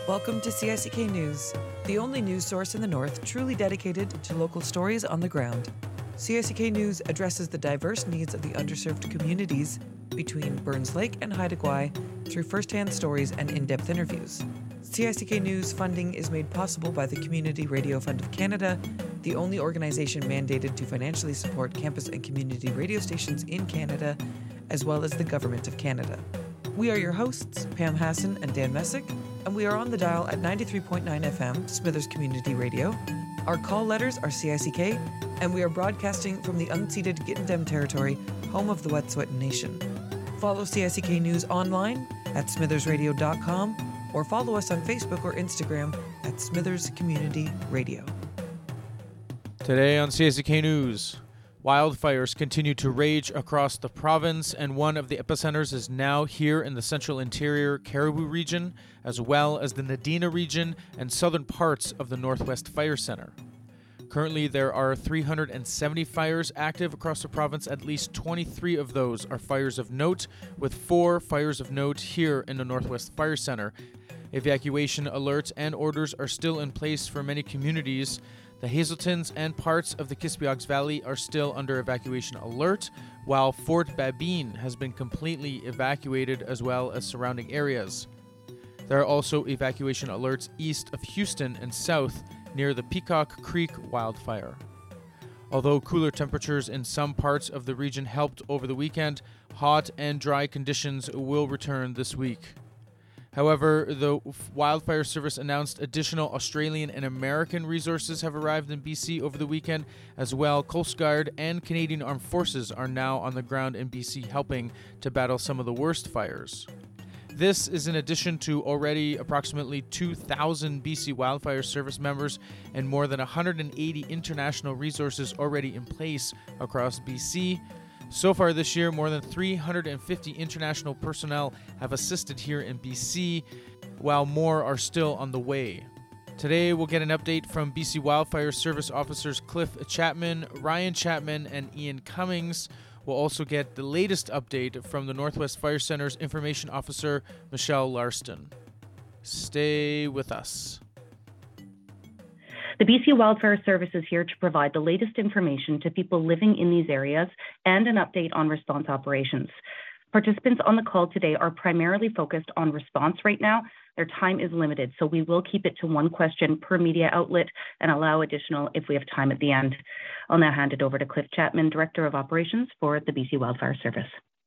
Welcome to CICK News, the only news source in the North truly dedicated to local stories on the ground. CICK News addresses the diverse needs of the underserved communities between Burns Lake and Haida Gwaii through first-hand stories and in-depth interviews. CICK News funding is made possible by the Community Radio Fund of Canada, the only organization mandated to financially support campus and community radio stations in Canada, as well as the Government of Canada. We are your hosts, Pam Hassan and Dan Messick, and we are on the dial at 93.9 FM, Smithers Community Radio. Our call letters are CICK, and we are broadcasting from the unceded Gittendem territory, home of the Wet'suwet'en Nation. Follow CICK News online at smithersradio.com or follow us on Facebook or Instagram at Smithers Community Radio. Today on CICK News, wildfires continue to rage across the province, and one of the epicenters is now here in the central interior Cariboo region, as well as the Nadina region and southern parts of the Northwest Fire Center. Currently, there are 370 fires active across the province. At least 23 of those are fires of note, with 4 fires of note here in the Northwest Fire Center. Evacuation alerts and orders are still in place for many communities. The Hazeltons and parts of the Kispiox Valley are still under evacuation alert, while Fort Babine has been completely evacuated, as well as surrounding areas. There are also evacuation alerts east of Houston and south near the Peacock Creek wildfire. Although cooler temperatures in some parts of the region helped over the weekend, hot and dry conditions will return this week. However, the Wildfire Service announced additional Australian and American resources have arrived in BC over the weekend. As well, Coast Guard and Canadian Armed Forces are now on the ground in BC helping to battle some of the worst fires. This is in addition to already approximately 2,000 BC Wildfire Service members and more than 180 international resources already in place across BC. So far this year, more than 350 international personnel have assisted here in BC, while more are still on the way. Today, we'll get an update from BC Wildfire Service officers Cliff Chapman, Ryan Chapman, and Ian Cummings. We'll also get the latest update from the Northwest Fire Center's information officer, Michelle Larston. Stay with us. The BC Wildfire Service is here to provide the latest information to people living in these areas and an update on response operations. Participants on the call today are primarily focused on response right now. Their time is limited, so we will keep it to one question per media outlet and allow additional if we have time at the end. I'll now hand it over to Cliff Chapman, Director of Operations for the BC Wildfire Service.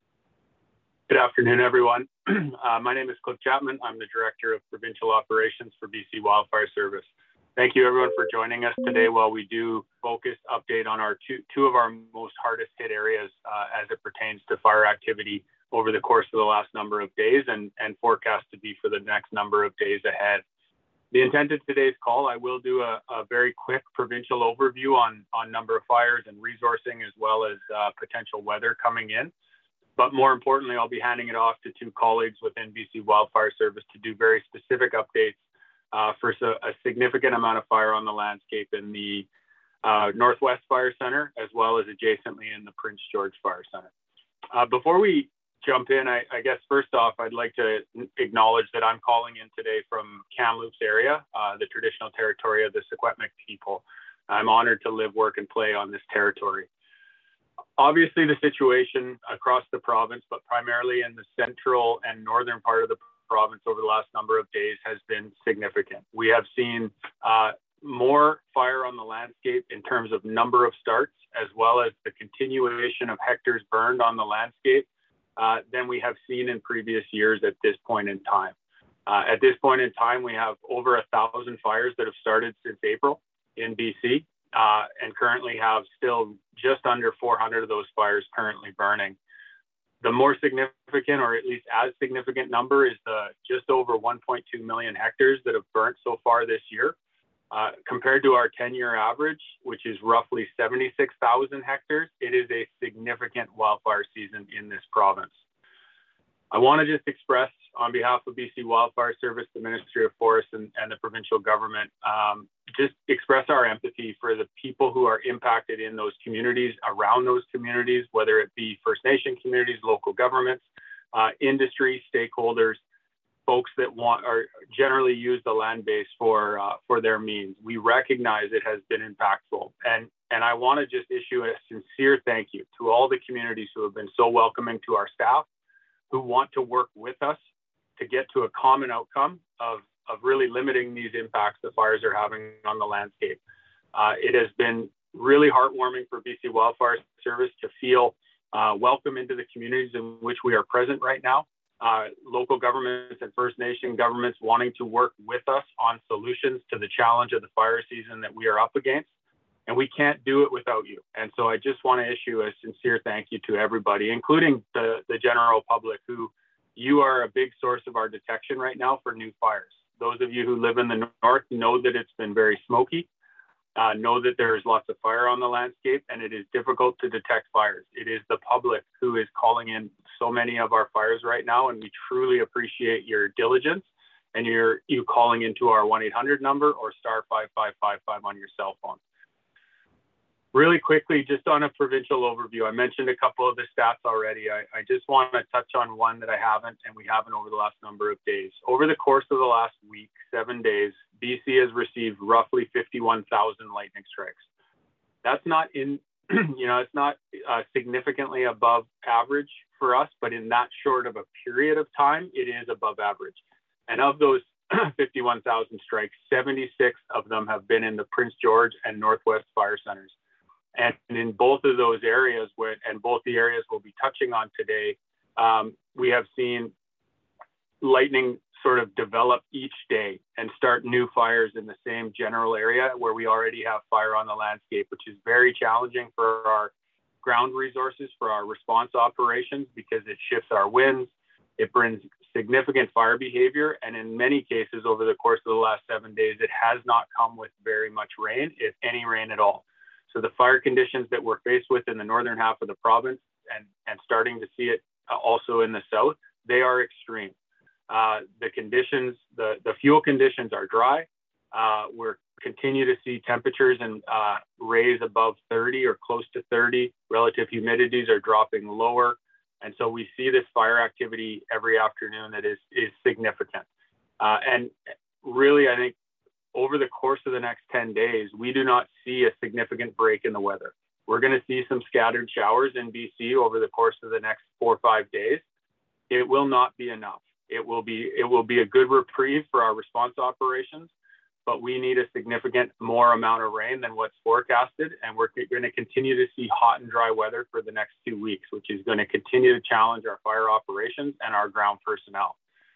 Good afternoon, everyone. My name is Cliff Chapman. I'm the Director of Provincial Operations for BC Wildfire Service. Thank you, everyone, for joining us today while we do focused update on our two of our most hardest hit areas as it pertains to fire activity over the course of the last number of days and forecast to be for the next number of days ahead. The intent of today's call, I will do a very quick provincial overview on number of fires and resourcing, as well as potential weather coming in. But more importantly, I'll be handing it off to 2 colleagues within BC Wildfire Service to do very specific updates for a significant amount of fire on the landscape in the Northwest Fire Center, as well as adjacently in the Prince George Fire Center. Before we jump in, I guess first off, I'd like to acknowledge that I'm calling in today from Kamloops area, the traditional territory of the Secwepemc people. I'm honored to live, work, and play on this territory. Obviously, the situation across the province, but primarily in the central and northern part of the province over the last number of days has been significant. We have seen more fire on the landscape in terms of number of starts, as well as the continuation of hectares burned on the landscape than we have seen in previous years at this point in time. At this point in time, we have over 1,000 fires that have started since April in BC and currently have still just under 400 of those fires currently burning. The more significant, or at least as significant number, is the just over 1.2 million hectares that have burnt so far this year. Compared to our 10-year average, which is roughly 76,000 hectares, it is a significant wildfire season in this province. I want to just express, on behalf of BC Wildfire Service, the Ministry of Forests, and the provincial government, just express our empathy for the people who are impacted in those communities, around those communities, whether it be First Nation communities, local governments, industry, stakeholders. folks that are generally use the land base for their means. We recognize it has been impactful, and I want to just issue a sincere thank you to all the communities who have been so welcoming to our staff, who want to work with us to get to a common outcome of really limiting these impacts the fires are having on the landscape. It has been really heartwarming for BC Wildfire Service to feel welcome into the communities in which we are present right now. Local governments and First Nation governments wanting to work with us on solutions to the challenge of the fire season that we are up against. And we can't do it without you. And so I just want to issue a sincere thank you to everybody, including the general public, who you are a big source of our detection right now for new fires. Those of you who live in the north know that it's been very smoky, know that there is lots of fire on the landscape, and it is difficult to detect fires. It is the public who is calling in so many of our fires right now, and we truly appreciate your diligence and you calling into our 1-800 number or star 5555 on your cell phone. Really quickly, just on a provincial overview, I mentioned a couple of the stats already. I just want to touch on one that I haven't, and we haven't over the last number of days. Over the course of the last week, 7 days, BC has received roughly 51,000 lightning strikes. That's not it's not significantly above average for us, but in that short of a period of time, it is above average. And of those 51,000 strikes, 76 of them have been in the Prince George and Northwest fire centers. And in both of those areas, and both the areas we'll be touching on today, we have seen lightning sort of develop each day and start new fires in the same general area where we already have fire on the landscape, which is very challenging for our ground resources, for our response operations, because it shifts our winds, it brings significant fire behavior, and in many cases over the course of the last 7 days, it has not come with very much rain, if any rain at all. So the fire conditions that we're faced with in the northern half of the province and starting to see it also in the south, they are extreme. The conditions, the fuel conditions are dry. We're continue to see temperatures and raise above 30 or close to 30. Relative humidities are dropping lower. And so we see this fire activity every afternoon that is significant. And really, I think over the course of the next 10 days, we do not see a significant break in the weather. We're going to see some scattered showers in BC over the course of the next 4 or 5 days. It will not be enough. It will be a good reprieve for our response operations, but we need a significant more amount of rain than what's forecasted. And we're going to continue to see hot and dry weather for the next 2 weeks, which is going to continue to challenge our fire operations and our ground personnel.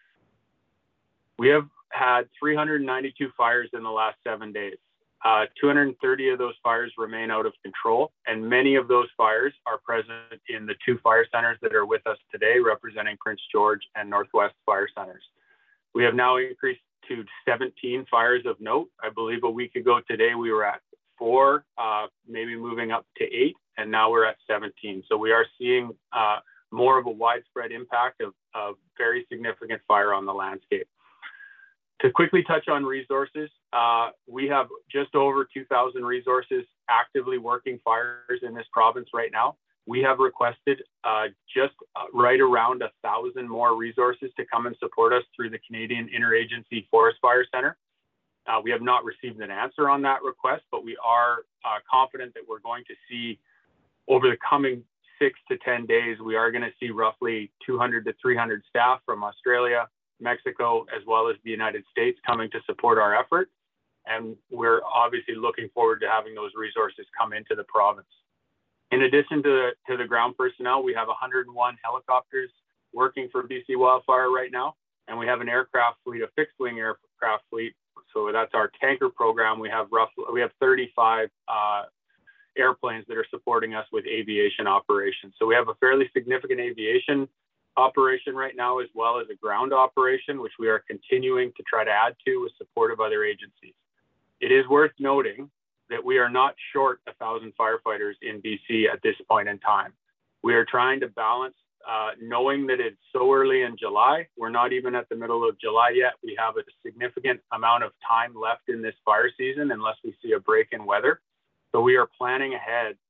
We have had 392 fires in the last 7 days. 230 of those fires remain out of control, and many of those fires are present in the 2 fire centers that are with us today, representing Prince George and Northwest fire centers. We have now increased to 17 fires of note. I believe a week ago today we were at 4, maybe moving up to 8, and now we're at 17. So we are seeing more of a widespread impact of very significant fire on the landscape. To quickly touch on resources, we have just over 2,000 resources actively working fires in this province right now. We have requested just right around 1,000 more resources to come and support us through the Canadian Interagency Forest Fire Center. We have not received an answer on that request, but we are confident that we're going to see over the coming 6 to 10 days, we are going to see roughly 200 to 300 staff from Australia, Mexico, as well as the United States coming to support our effort. And we're obviously looking forward to having those resources come into the province. In addition to the ground personnel, we have 101 helicopters working for BC Wildfire right now, and we have an aircraft fleet, a fixed-wing aircraft fleet. So that's our tanker program. We have 35 airplanes that are supporting us with aviation operations. So we have a fairly significant aviation operation right now, as well as a ground operation, which we are continuing to try to add to with support of other agencies. It is worth noting that we are not short 1,000 firefighters in BC at this point in time. We are trying to balance, knowing that it's so early in July, we're not even at the middle of July yet. We have a significant amount of time left in this fire season unless we see a break in weather. So we are planning ahead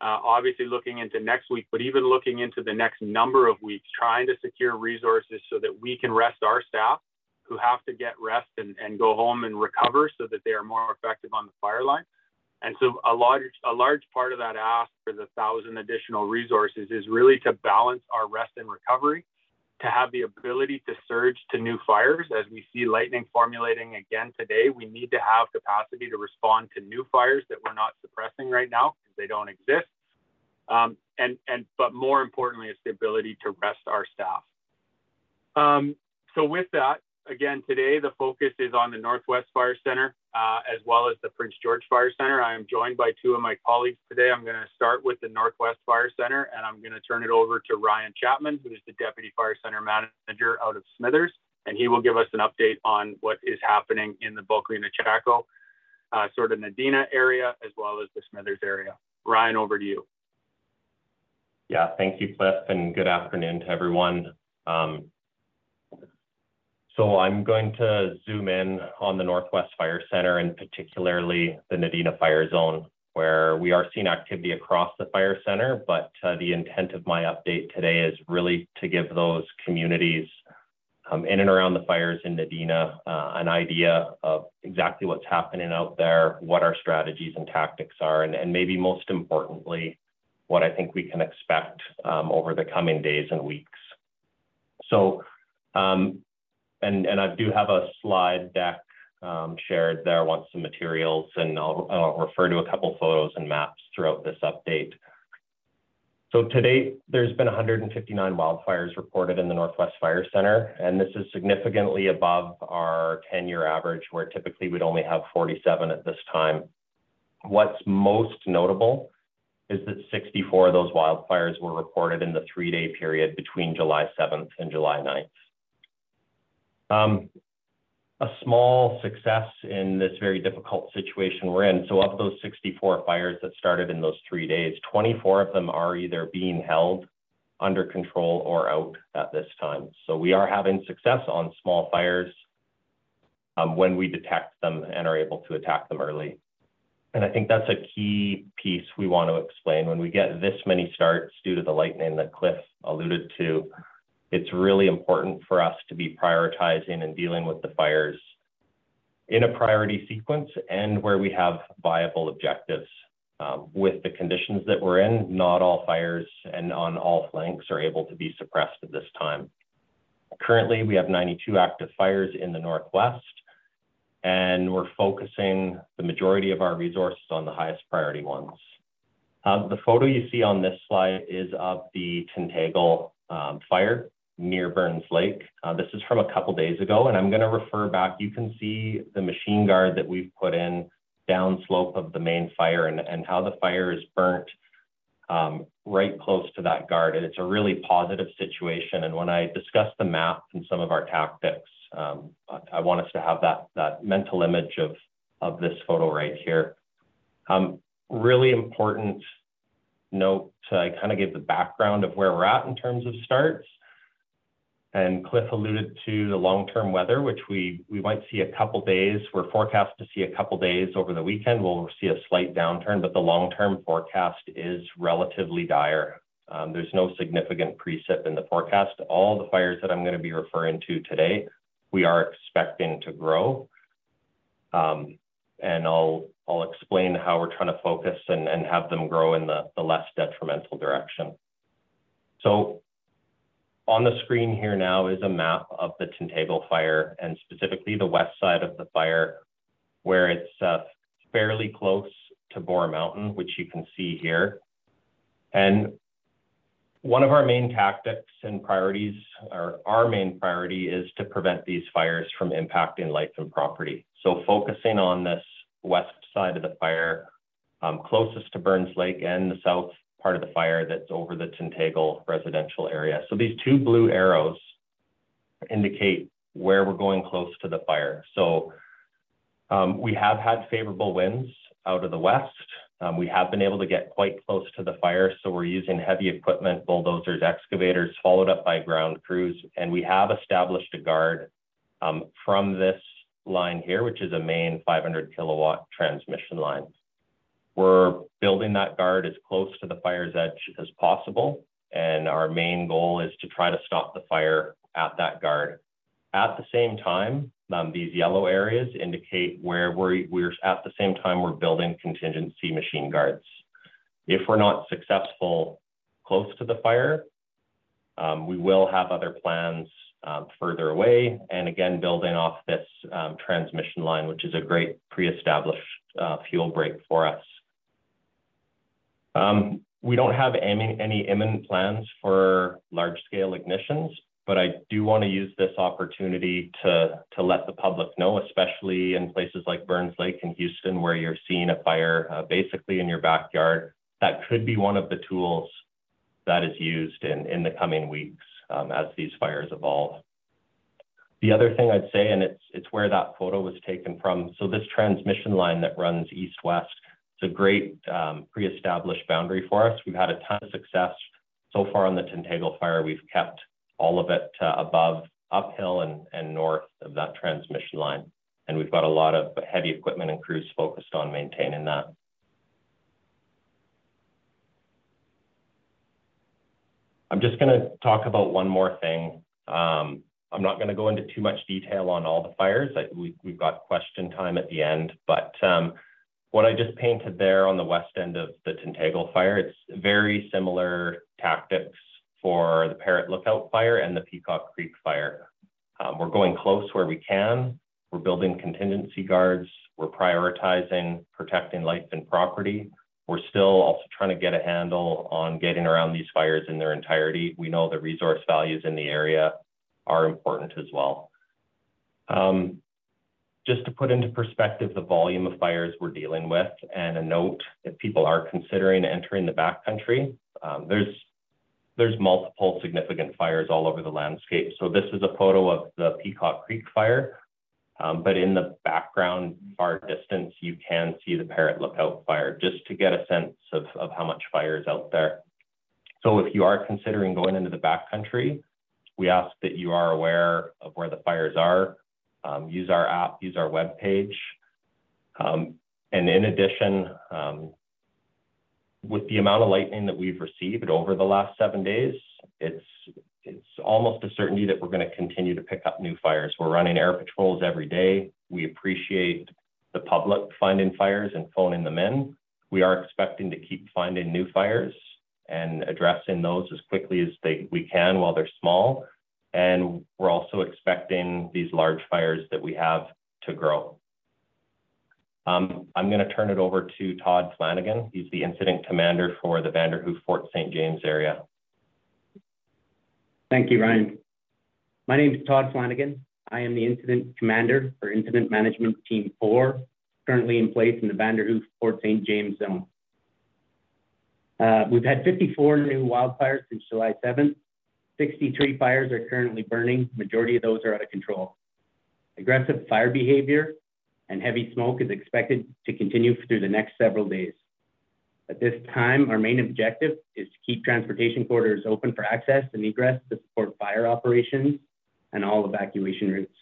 obviously looking into next week, but even looking into the next number of weeks, trying to secure resources so that we can rest our staff who have to get rest and go home and recover so that they are more effective on the fire line. And so a large part of that ask for the 1,000 additional resources is really to balance our rest and recovery, to have the ability to surge to new fires. As we see lightning formulating again today, we need to have capacity to respond to new fires that we're not suppressing right now because they don't exist. But more importantly, it's the ability to rest our staff. So with that, again, today the focus is on the Northwest Fire Center as well as the Prince George Fire Center. I am joined by two of my colleagues today. I'm going to start with the Northwest Fire Center, and I'm going to turn it over to Ryan Chapman, who is the Deputy Fire Center Manager out of Smithers, and he will give us an update on what is happening in the Bulkley-Nechako, sort of Nadina area, as well as the Smithers area. Ryan, over to you. Yeah, thank you, Cliff, and good afternoon to everyone. So I'm going to zoom in on the Northwest Fire Center and particularly the Nadina Fire Zone, where we are seeing activity across the fire center, but the intent of my update today is really to give those communities in and around the fires in Nadina an idea of exactly what's happening out there, what our strategies and tactics are, and maybe most importantly, what I think we can expect over the coming days and weeks. So, and I do have a slide deck shared there, want some materials, and I'll refer to a couple photos and maps throughout this update. So to date, there's been 159 wildfires reported in the Northwest Fire Center, and this is significantly above our 10-year average, where typically we'd only have 47 at this time. What's most notable is that 64 of those wildfires were reported in the 3-day period between July 7th and July 9th. A small success in this very difficult situation we're in. So of those 64 fires that started in those 3 days, 24 of them are either being held under control or out at this time. So we are having success on small fires when we detect them and are able to attack them early. And I think that's a key piece we want to explain. When we get this many starts due to the lightning that Cliff alluded to, it's really important for us to be prioritizing and dealing with the fires in a priority sequence and where we have viable objectives. With the conditions that we're in, not all fires and on all flanks are able to be suppressed at this time. Currently, we have 92 active fires in the Northwest, and we're focusing the majority of our resources on the highest priority ones. The photo you see on this slide is of the Tintagle fire near Burns Lake. This is from a couple days ago, and I'm going to refer back. You can see the machine guard that we've put in downslope of the main fire and how the fire is burnt right close to that guard. And it's a really positive situation. And when I discuss the map and some of our tactics, I want us to have that mental image of this photo right here. Really important note to kind of give the background of where we're at in terms of starts. And Cliff alluded to the long-term weather, which we might see a couple days. We're forecast to see a couple days over the weekend. We'll see a slight downturn, but the long-term forecast is relatively dire. There's no significant precip in the forecast. All the fires that I'm going to be referring to today, we are expecting to grow. And I'll explain how we're trying to focus and have them grow in the less detrimental direction. So on the screen here now is a map of the Tintagle fire, and specifically the west side of the fire, where it's fairly close to Boar Mountain, which you can see here. And one of our main tactics and priorities, or our main priority, is to prevent these fires from impacting life and property. So focusing on this west side of the fire, closest to Burns Lake, and the south part of the fire that's over the Tintagle residential area. So these two blue arrows indicate where we're going close to the fire. So we have had favorable winds out of the west. We have been able to get quite close to the fire. So we're using heavy equipment, bulldozers, excavators, followed up by ground crews. And we have established a guard from this line here, which is a main 500 kilowatt transmission line. We're building that guard as close to the fire's edge as possible, and our main goal is to try to stop the fire at that guard. At the same time, these yellow areas indicate where we're at the same time we're building contingency machine guards. If we're not successful close to the fire, we will have other plans further away, and again, building off this transmission line, which is a great pre-established fuel break for us. We don't have any imminent plans for large-scale ignitions, but I do want to use this opportunity to let the public know, especially in places like Burns Lake in Houston, where you're seeing a fire basically in your backyard. That could be one of the tools that is used in the coming weeks as these fires evolve. The other thing I'd say, and it's where that photo was taken from, so this transmission line that runs east-west, it's a great pre-established boundary for us. We've had a ton of success so far on the Tintagle fire. We've kept all of it above, uphill and north of that transmission line. And we've got a lot of heavy equipment and crews focused on maintaining that. I'm just going to talk about one more thing. I'm not going to go into too much detail on all the fires. We've got question time at the end, but what I just painted there on the west end of the Tintagle fire, it's very similar tactics for the Parrot Lookout fire and the Peacock Creek fire. We're going close where we can. We're building contingency guards. We're prioritizing protecting life and property. We're still also trying to get a handle on getting around these fires in their entirety. We know the resource values in the area are important as well. Just to put into perspective the volume of fires we're dealing with, and a note, if people are considering entering the backcountry, there's multiple significant fires all over the landscape. So this is a photo of the Peacock Creek fire, but in the background, far distance, you can see the Parrot Lookout fire, just to get a sense of how much fire is out there. So if you are considering going into the backcountry, we ask that you are aware of where the fires are. Use our app, use our webpage. And in addition, with the amount of lightning that we've received over the last 7 days, it's almost a certainty that we're going to continue to pick up new fires. We're running air patrols every day. We appreciate the public finding fires and phoning them in. We are expecting to keep finding new fires and addressing those as quickly as we can while they're small. And we're also expecting these large fires that we have to grow. I'm going to turn it over to Todd Flanagan. He's the incident commander for the Vanderhoof Fort St. James area. Thank you, Ryan. My name is Todd Flanagan. I am the incident commander for Incident Management Team 4, currently in place in the Vanderhoof Fort St. James zone. We've had 54 new wildfires since July 7th. 63 fires are currently burning. Majority of those are out of control. Aggressive fire behavior and heavy smoke is expected to continue through the next several days. At this time, our main objective is to keep transportation corridors open for access and egress to support fire operations and all evacuation routes.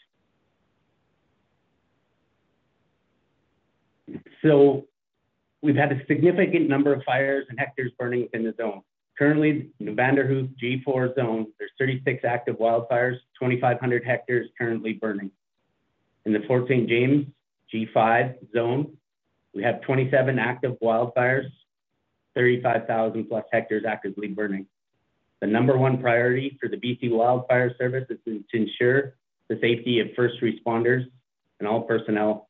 So we've had a significant number of fires and hectares burning within the zone. Currently, in the Vanderhoof G4 zone, there's 36 active wildfires, 2,500 hectares currently burning. In the Fort St. James G5 zone, we have 27 active wildfires, 35,000 plus hectares actively burning. The number one priority for the BC Wildfire Service is to ensure the safety of first responders and all personnel,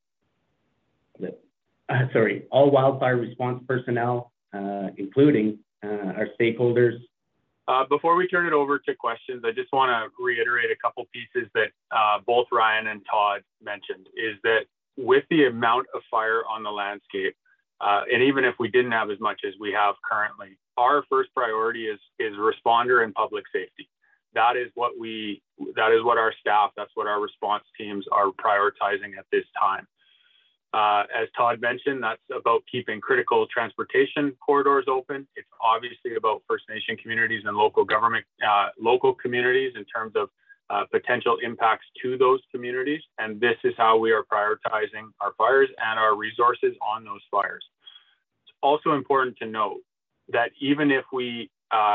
all wildfire response personnel, including our stakeholders. Before we turn it over to questions, I just want to reiterate a couple pieces that both Ryan and Todd mentioned, is that with the amount of fire on the landscape, and even if we didn't have as much as we have currently, our first priority is responder and public safety. That is what our staff, that's what our response teams are prioritizing at this time. As Todd mentioned, that's about keeping critical transportation corridors open. It's obviously about First Nation communities and local government, local communities in terms of potential impacts to those communities. And this is how we are prioritizing our fires and our resources on those fires. also important to note that even if we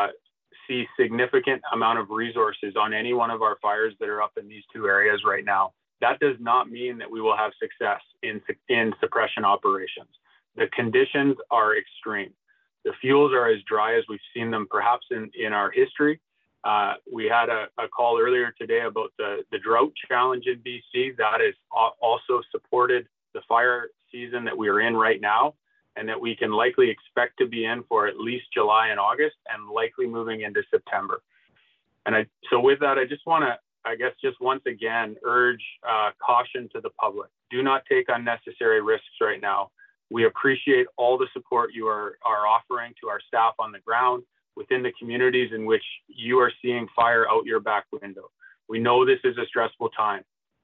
see significant amount of resources on any one of our fires that are up in these two areas right now, that does not mean that we will have success in suppression operations. The conditions are extreme. The fuels are as dry as we've seen them perhaps in our history. We had a call earlier today about the drought challenge in BC. That has also supported the fire season that we are in right now, and that we can likely expect to be in for at least July and August, and likely moving into September. So with that, I just want to, just once again urge caution to the public. Do not take unnecessary risks right now. We appreciate all the support you are offering to our staff on the ground within the communities in which you are seeing fire out your back window. We know this is a stressful time,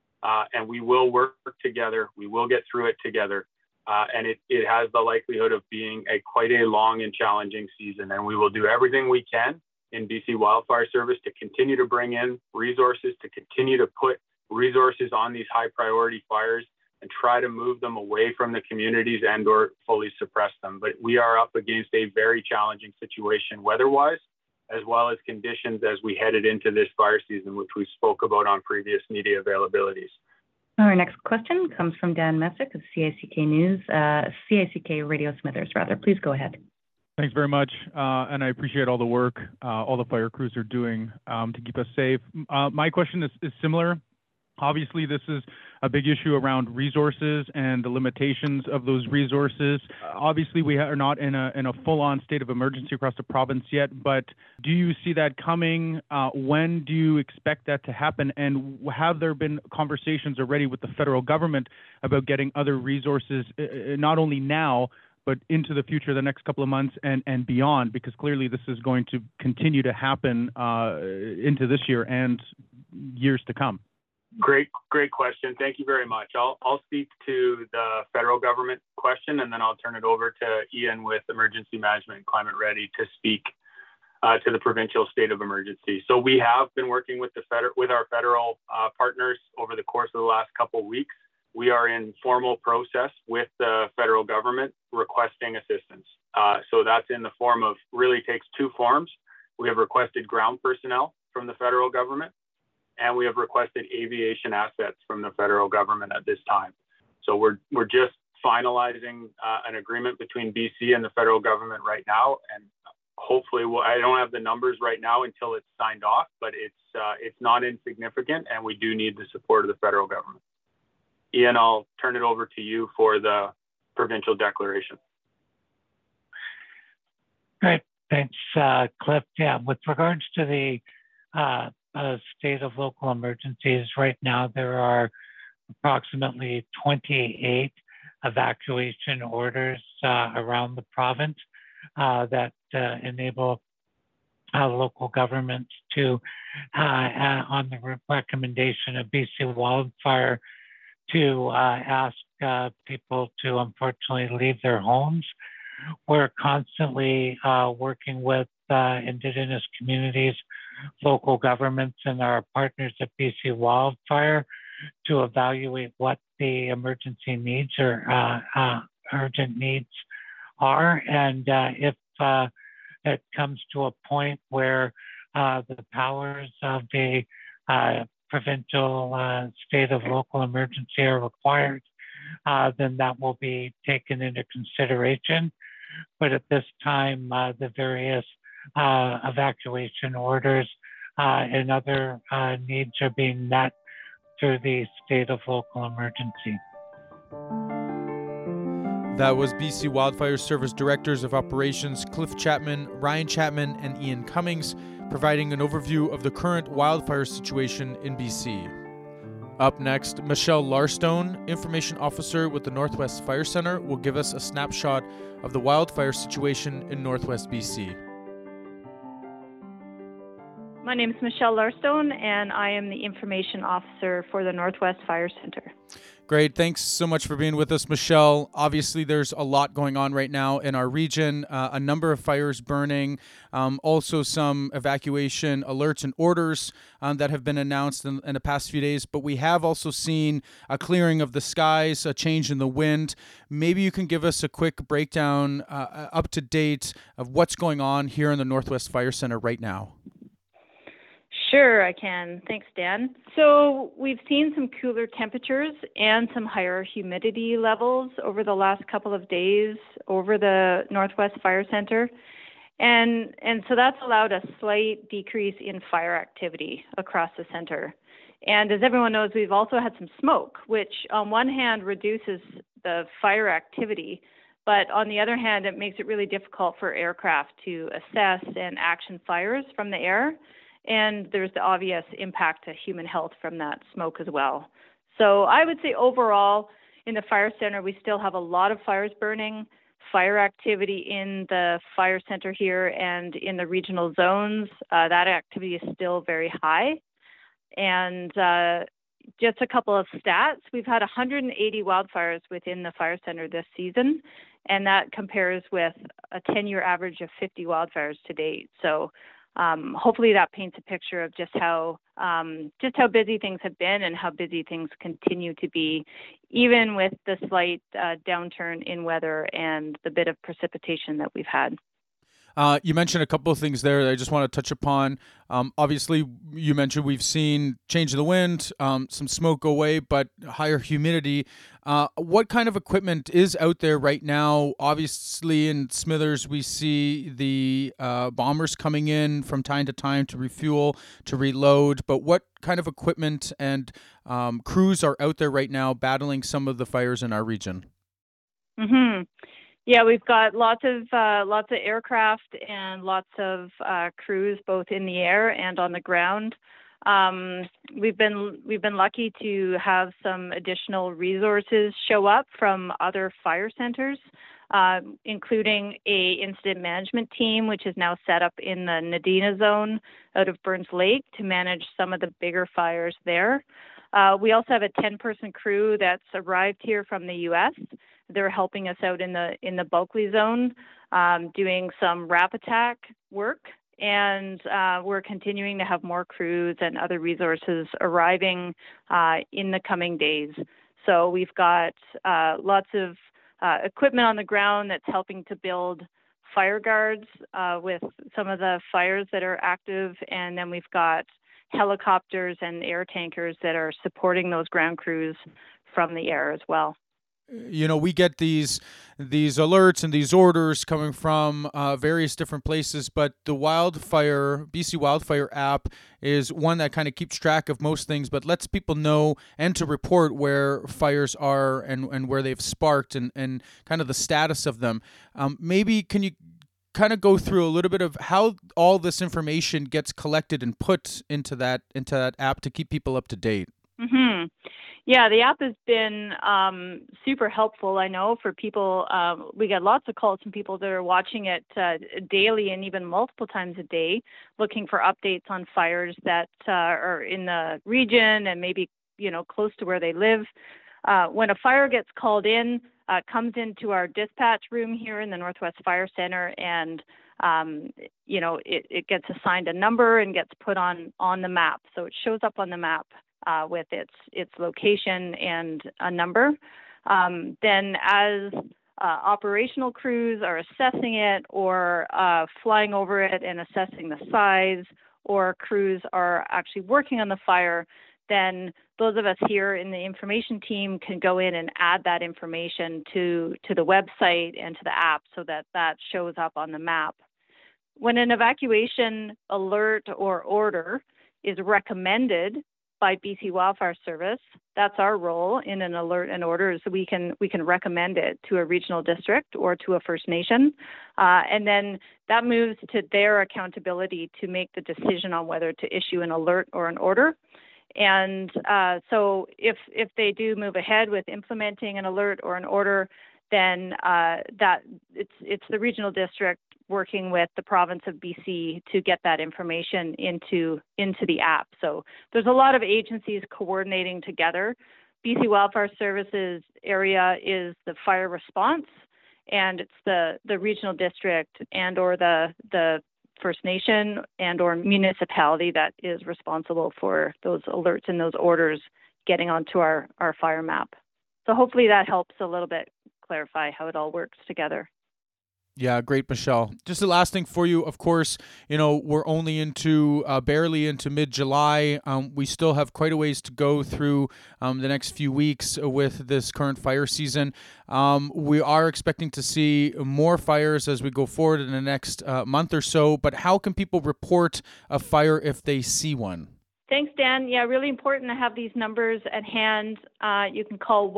and we will work together. We will get through it together. And it has the likelihood of being quite a long and challenging season. And we will do everything we can in BC Wildfire Service to continue to bring in resources, to continue to put resources on these high priority fires and try to move them away from the communities and or fully suppress them. But we are up against a very challenging situation weather-wise, as well as conditions as we headed into this fire season, which we spoke about on previous media availabilities. Our next question comes from Dan Messick of CICK News, CICK Radio Smithers, rather. Please go ahead. Thanks very much, and I appreciate all the work all the fire crews are doing to keep us safe. My question is similar. Obviously, this is a big issue around resources and the limitations of those resources. Obviously, we are not in a full-on state of emergency across the province yet, but do you see that coming? When do you expect that to happen? And have there been conversations already with the federal government about getting other resources, not only now, but into the future, the next couple of months and beyond? Because clearly this is going to continue to happen into this year and years to come. Great question. Thank you very much. I'll speak to the federal government question, and then I'll turn it over to Ian with Emergency Management and Climate Ready to speak to the provincial state of emergency. So we have been working with our federal partners over the course of the last couple of weeks. We are in formal process with the federal government requesting assistance. So that's in the form of, really takes two forms. We have requested ground personnel from the federal government, and we have requested aviation assets from the federal government at this time. So we're just finalizing an agreement between BC and the federal government right now, and hopefully I don't have the numbers right now until it's signed off, but it's not insignificant, and we do need the support of the federal government. Ian, I'll turn it over to you for the provincial declaration. Great, thanks, Cliff. Yeah, with regards to the state of local emergencies, right now there are approximately 28 evacuation orders around the province that enable local governments to, on the recommendation of BC Wildfire, to ask people to unfortunately leave their homes. We're constantly working with Indigenous communities, local governments, and our partners at BC Wildfire to evaluate what the emergency needs or urgent needs are. And if it comes to a point where the powers of the provincial state of local emergency are required, then that will be taken into consideration. But at this time, the various evacuation orders and other needs are being met through the state of local emergency. That was BC Wildfire Service Directors of Operations Cliff Chapman, Ryan Chapman, and Ian Cummings, providing an overview of the current wildfire situation in BC. Up next, Michelle Larstone, Information Officer with the Northwest Fire Center, will give us a snapshot of the wildfire situation in Northwest BC. My name is Michelle Larstone, and I am the Information Officer for the Northwest Fire Center. Great. Thanks so much for being with us, Michelle. Obviously, there's a lot going on right now in our region, a number of fires burning, also some evacuation alerts and orders that have been announced in the past few days. But we have also seen a clearing of the skies, a change in the wind. Maybe you can give us a quick breakdown, up to date, of what's going on here in the Northwest Fire Center right now. Sure, I can. Thanks, Dan. So we've seen some cooler temperatures and some higher humidity levels over the last couple of days over the Northwest Fire Center. And so that's allowed a slight decrease in fire activity across the center. And as everyone knows, we've also had some smoke, which on one hand reduces the fire activity, but on the other hand, it makes it really difficult for aircraft to assess and action fires from the air. And there's the obvious impact to human health from that smoke as well. So I would say overall, in the fire center, we still have a lot of fires burning. Fire activity in the fire center here and in the regional zones, that activity is still very high. And just a couple of stats, we've had 180 wildfires within the fire center this season, and that compares with a 10-year average of 50 wildfires to date. So hopefully that paints a picture of just how busy things have been and how busy things continue to be, even with the slight downturn in weather and the bit of precipitation that we've had. You mentioned a couple of things there that I just want to touch upon. Obviously, you mentioned we've seen change in the wind, some smoke go away, but higher humidity. What kind of equipment is out there right now? Obviously, in Smithers, we see the bombers coming in from time to time to refuel, to reload. But what kind of equipment and crews are out there right now battling some of the fires in our region? Mm-hmm. Yeah, we've got lots of aircraft and lots of crews both in the air and on the ground. We've been lucky to have some additional resources show up from other fire centers, including a incident management team, which is now set up in the Nadina zone out of Burns Lake to manage some of the bigger fires there. We also have a 10-person crew that's arrived here from the U.S. They're helping us out in the Bulkley zone, doing some RAP attack work, and we're continuing to have more crews and other resources arriving in the coming days. So we've got lots of equipment on the ground that's helping to build fire guards with some of the fires that are active, and then we've got helicopters and air tankers that are supporting those ground crews from the air as well. You know, we get these alerts and these orders coming from various different places, but the BC Wildfire app is one that kind of keeps track of most things, but lets people know and to report where fires are and where they've sparked and kind of the status of them. Maybe can you kind of go through a little bit of how all this information gets collected and put into that app to keep people up to date? Mm-hmm. Yeah, the app has been super helpful, I know, for people. We get lots of calls from people that are watching it daily and even multiple times a day, looking for updates on fires that are in the region and maybe, close to where they live. When a fire gets called in, comes into our dispatch room here in the Northwest Fire Center, and it gets assigned a number and gets put on the map. So it shows up on the map with its location and a number. Then as operational crews are assessing it or flying over it and assessing the size, or crews are actually working on the fire, then those of us here in the information team can go in and add that information to the website and to the app so that shows up on the map. When an evacuation alert or order is recommended by BC Wildfire Service, that's our role in an alert and order, so we can recommend it to a regional district or to a First Nation, and then that moves to their accountability to make the decision on whether to issue an alert or an order. And so if they do move ahead with implementing an alert or an order, then that it's the regional district working with the province of BC to get that information into the app. So there's a lot of agencies coordinating together. BC Wildfire Services area is the fire response, and it's the regional district and or the First Nation and or municipality that is responsible for those alerts and those orders getting onto our fire map. So hopefully that helps a little bit clarify how it all works together. Yeah, great, Michelle. Just the last thing for you, of course, we're only barely into mid-July. We still have quite a ways to go through the next few weeks with this current fire season. We are expecting to see more fires as we go forward in the next month or so, but how can people report a fire if they see one? Thanks, Dan. Yeah, really important to have these numbers at hand. You can call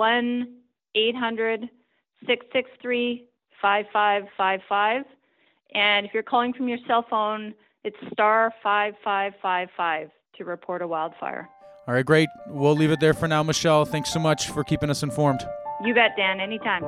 1-800-663-5555. And if you're calling from your cell phone, it's star 5555 to report a wildfire. All right, great. We'll leave it there for now, Michelle. Thanks so much for keeping us informed. You bet, Dan. Anytime.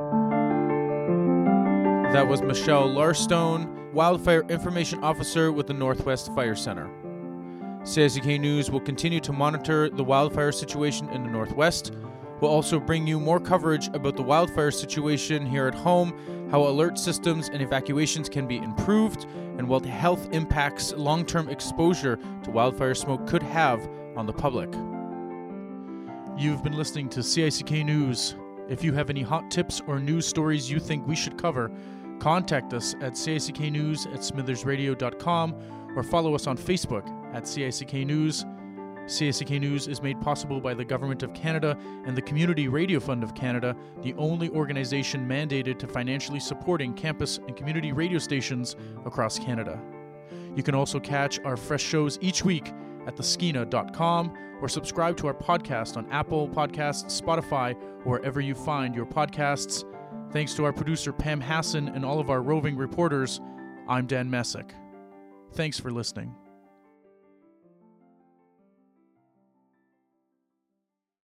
That was Michelle Larstone, Wildfire Information Officer with the Northwest Fire Center. CICK News will continue to monitor the wildfire situation in the Northwest. We'll also bring you more coverage about the wildfire situation here at home, how alert systems and evacuations can be improved, and what health impacts long-term exposure to wildfire smoke could have on the public. You've been listening to CICK News. If you have any hot tips or news stories you think we should cover, contact us at cicknews@smithersradio.com or follow us on Facebook at CICK News. CICK News is made possible by the Government of Canada and the Community Radio Fund of Canada, the only organization mandated to financially supporting campus and community radio stations across Canada. You can also catch our fresh shows each week at theskeena.com or subscribe to our podcast on Apple Podcasts, Spotify, or wherever you find your podcasts. Thanks to our producer Pam Hassan and all of our roving reporters, I'm Dan Messick. Thanks for listening.